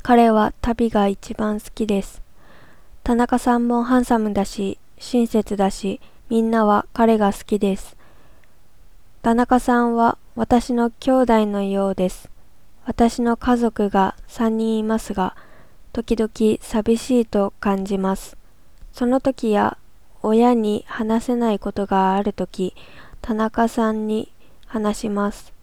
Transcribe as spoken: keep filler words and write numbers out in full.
彼は旅が一番好きです。田中さんもハンサムだし、親切だし、みんなは彼が好きです。田中さんは私の兄弟のようです。私の家族が三人いますが、時々寂しいと感じます。その時や親に話せないことがあるとき、田中さんに話します。